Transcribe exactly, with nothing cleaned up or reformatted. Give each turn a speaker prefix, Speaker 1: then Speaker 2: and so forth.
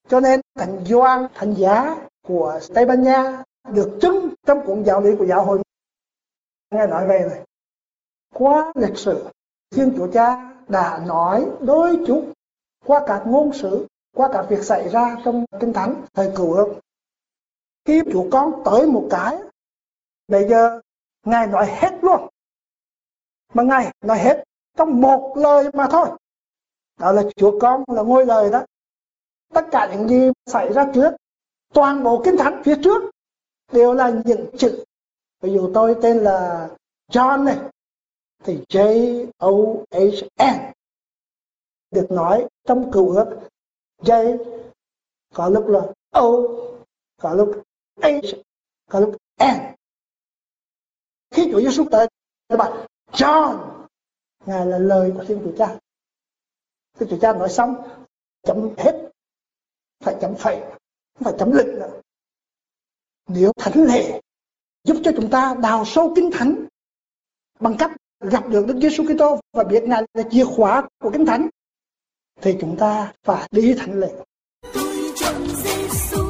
Speaker 1: Cho nên Thánh Gioan Thánh giá của Tây Ban Nha được trưng trong cuốn giáo lý của giáo hội. Ngài nói về này, qua lịch sử Thiên Chúa Cha đã nói đôi chút qua các ngôn sứ, qua các việc xảy ra trong Kinh Thánh thời Cựu Ước. Khi Chúa Con tới một cái, bây giờ Ngài nói hết luôn, mà Ngài nói hết trong một lời mà thôi, đó là Chúa Con là ngôi lời đó. Tất cả những gì xảy ra trước, toàn bộ Kinh Thánh phía trước đều là những chữ. Ví dụ tôi tên là John này, thì J O H N được nói trong Cựu Ước. J có lúc là O, có lúc H, có lúc N. Khi Chúa Giêsu tới, các bạn, John, Ngài là lời của Thiên Chúa Cha. Thiên Chúa Cha nói xong, chấm hết, phải chấm phẩy, không phải chấm lịch nữa. Nếu Thánh lễ giúp cho chúng ta đào sâu Kinh Thánh bằng cách gặp được Đức Giêsu Kitô và biết Ngài là chìa khóa của Kinh Thánh, thì chúng ta phải đi thánh lễ.
Speaker 2: Tôi trong Giêsu